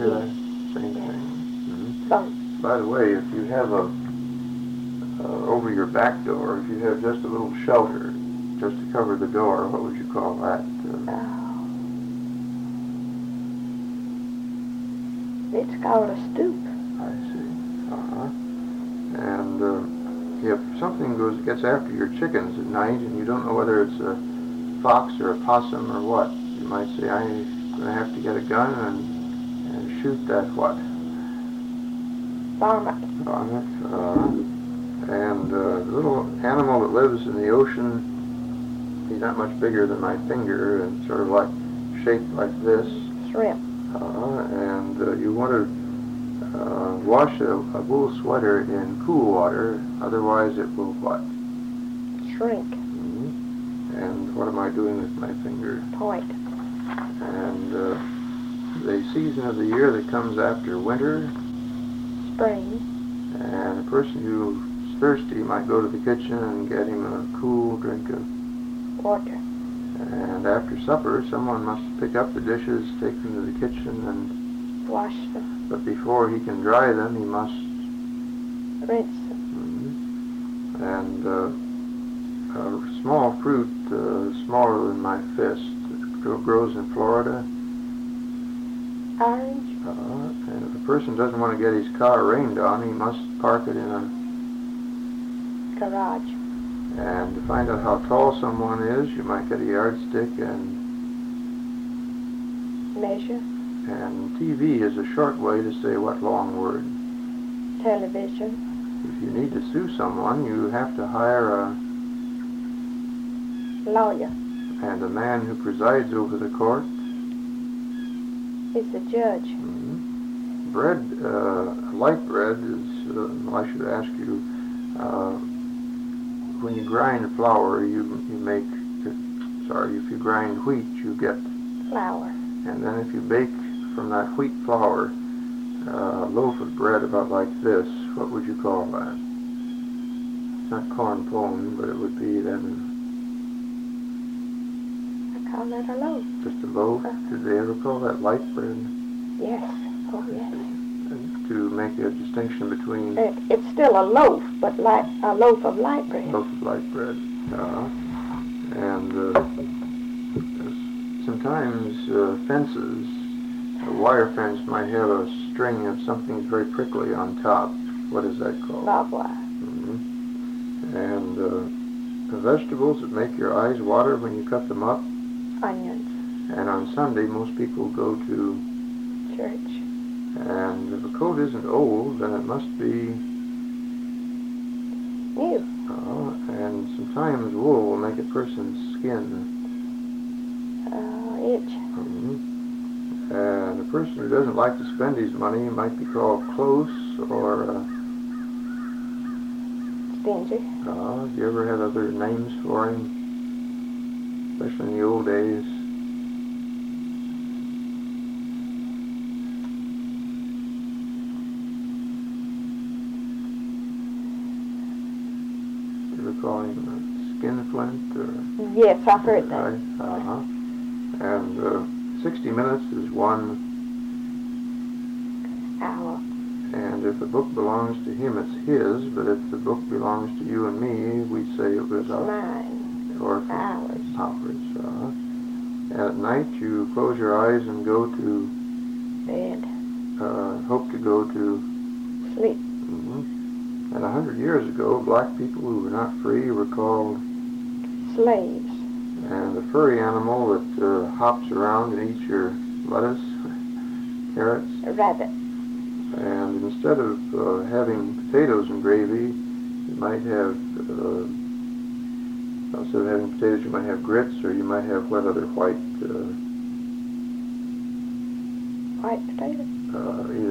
hear that? Same thing. Mm-hmm. By the way, if you have over your back door, if you have just a little shelter, just to cover the door, what would you call that? It's called a stoop. I see. And if something gets after your chickens at night and you don't know whether it's a fox or a possum or what, you might say, I'm going to have to get a gun and shoot that what? Varmint. And the little animal that lives in the ocean, he's not much bigger than my finger and sort of like shaped like this. Shrimp. And you want to wash a wool sweater in cool water, otherwise it will what? Shrink. Mm-hmm. And what am I doing with my finger? Point. And the season of the year that comes after winter? Spring. And a person who's thirsty might go to the kitchen and get him a cool drink of water. And after supper, someone must pick up the dishes, take them to the kitchen, and wash them. But before he can dry them, he must rinse them. Mm-hmm. And a small fruit, smaller than my fist, that grows in Florida. Orange. And if a person doesn't want to get his car rained on, he must park it in a garage. And to find out how tall someone is, you might get a yardstick and measure. And TV is a short way to say what long word? Television. If you need to sue someone, you have to hire a lawyer. And the man who presides over the court is the judge. Mm-hmm. Bread, light bread is, I should ask you, when you grind flour, you make, if you grind wheat, you get flour. And then if you bake from that wheat flour a loaf of bread about like this, what would you call that? It's not corn pone, but it would be then... I call that a loaf. Just a loaf? Did they ever call that light bread? Yes. Oh, yes. To make a distinction between... It's still a loaf, but like a loaf of light bread. Loaf of light bread. Sometimes fences, a wire fence might have a string of something very prickly on top. What is that called? Barbed wire. Mm-hmm. And the vegetables that make your eyes water when you cut them up? Onions. And on Sunday, most people go to... church. And if a coat isn't old, then it must be... new. And sometimes wool will make a person's skin... itch. Mm-hmm. And a person who doesn't like to spend his money might be called close or... stingy. Do you ever have other names for him? Especially in the old days. Call him skinflint or... Yes, I've heard that. And 60 minutes is 1 hour. And if a book belongs to him, it's his, but if the book belongs to you and me, we say it was mine. Or hours. And at night you close your eyes and go to... bed. Hope to go to... sleep. Mm-hmm. And 100 years ago, black people who were not free were called... slaves. And the furry animal that hops around and eats your lettuce, carrots... a rabbit. And instead of having potatoes and gravy, you might have... instead of having potatoes, you might have grits, or you might have what other white... white potatoes? Either